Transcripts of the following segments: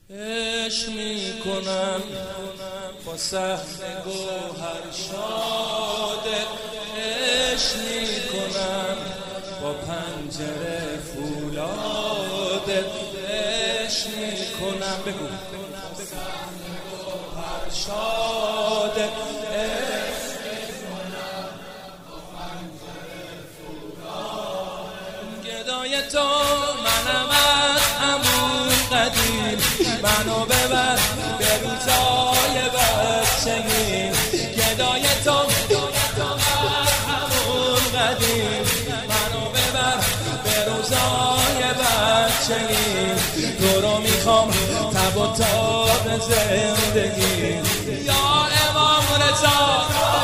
عشق میکنم با صحن گوهر شاده، عشق میکنم با پنجره فولاده، عشق میکنم بگو با صحن گوهر شاده، عشق میکنم با پنجره فولاده. گدای تو منم از همون قدیم، منو ببر به روزای بچگی. گدای تو از همون قدیم، منو ببر به روزای بچگی. تو رو میخوام تب و تاب زندگی. یا امام رضا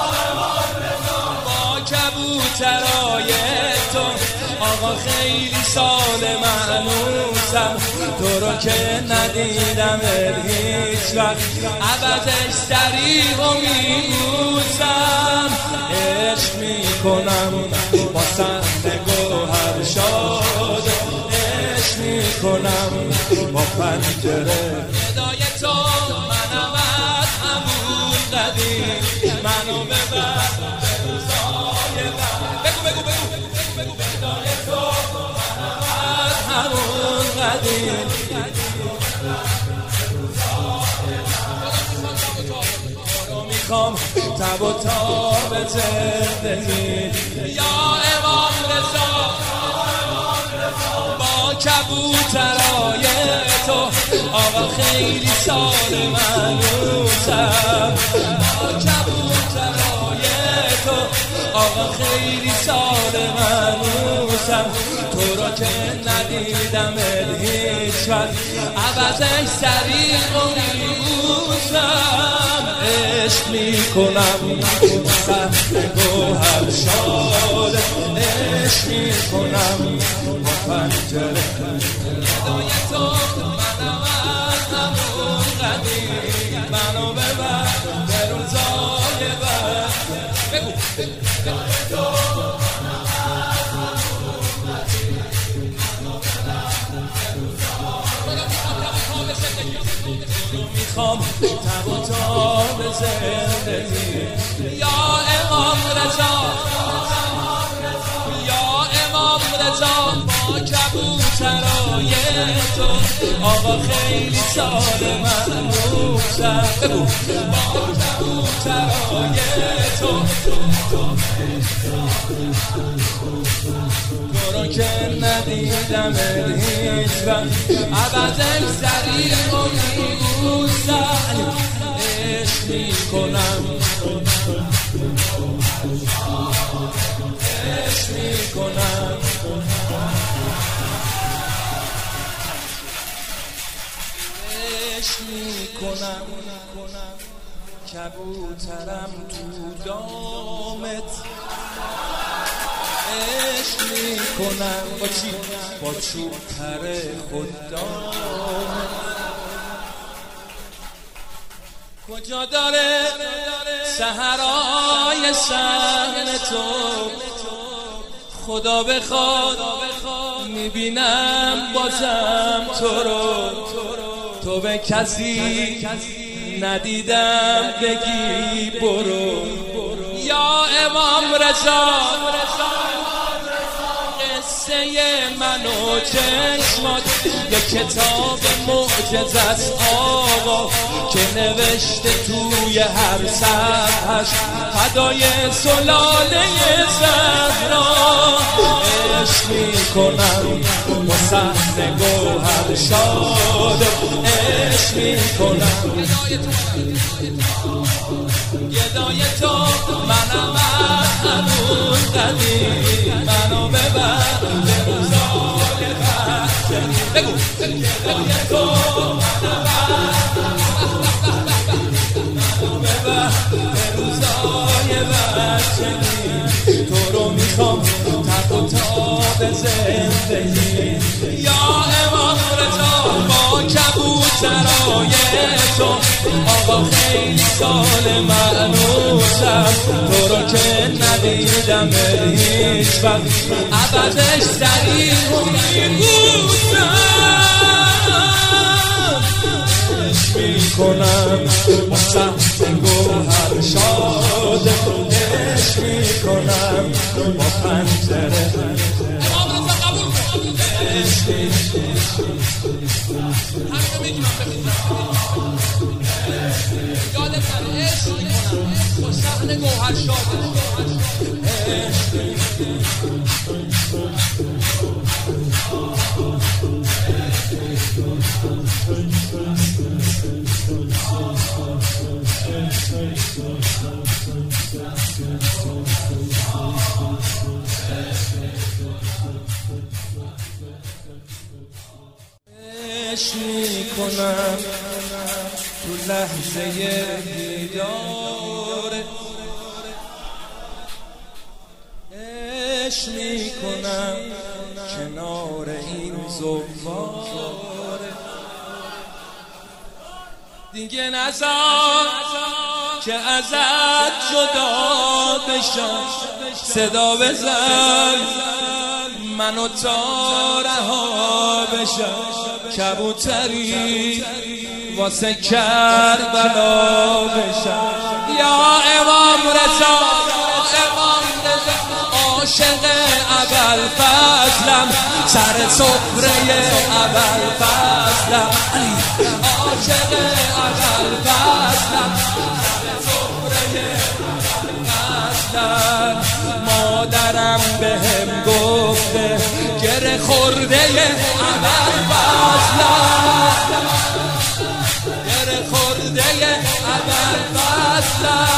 با کبوترای تو، آقا خیلی سال منوسم، تو رو که ندیدم هیچ وقت، عوضش سریع و میبوسم. عشق میکنم با صحن گوهر شاده، عشق میکنم با پنجره. گدای تو منم از همون قدیم، منو ببر به روزای بگو گدای تو منم از همون قدیم، تو میخوام تب و تاب زندگی. یا امام رضا با کبوترای تو، آقا خیلی سال منوسم. با کبوترای تو، آقا خیلی سال منوسم، تو رو که ندیدم هیچ وقت، عوضش سریع و میبوسم. عشق میکنم با صحن گوهر شاده، عشق میکنم با پنجره. گدای تو منم از همون قدیم، منو ببر به روزای بگو گدای تو منم از همون قدیم، منو ببر به روزای میخوام تب و تاب زندگی. یا امام رضا با کبوترای تو، آقا خیلی سال منوسم. بگو با کبوترای تو، تو رو که ندیدم هیچ وقت، عوضش سریع و میبوسم. عشق میکنم، عشق میکنم، عشق میکنم. کبوترم تو دامت، عشق میکنم با چی؟ با چوب پر خوددامت. کجا داره سحرای صحن تو، خدا بخواد میبینم بازم تو رو. تو به کسی ندیدم بگی برو. یا امام رضا قصه من و چشمات یک کتاب معجزه است آقا، که نوشته توی هر صفحش فدای سلاله زهرا. عشق میکنم با صحن گوهر شاده، عشق میکنم. گدای تو منم از همون قدیم، منو ببر به روزای بچگی. بگو گدای تو منم منو ببر به روزای بچگی. تو رو میخوام تب و تاب زندگی. یا امام رضا با کبوترای تو، آقا خیلی سال منوسم، تو رو که ندیدم هیچ وقت، عوضش سریع و میبوسم. میکنم با سهم گوهر شاد عشق میکنم با پنجره عشق با صحن گوهر شاد عشق میکنم تو لحظه دیدار عشق میکنم کنار این زوار دیگه نذار که ازت جدا بشم صدا بزن منو تا رها بشم کبوتری واسه کربلا بشم یا امام رضا عاشق ابوالفضلم سر سفره ابوالفضلم عاشق ابوالفضلم سر سفره ابوالفضلم مادرم بهم گفته گره خورده ابوالفضلم گره خورده ابوالفضلم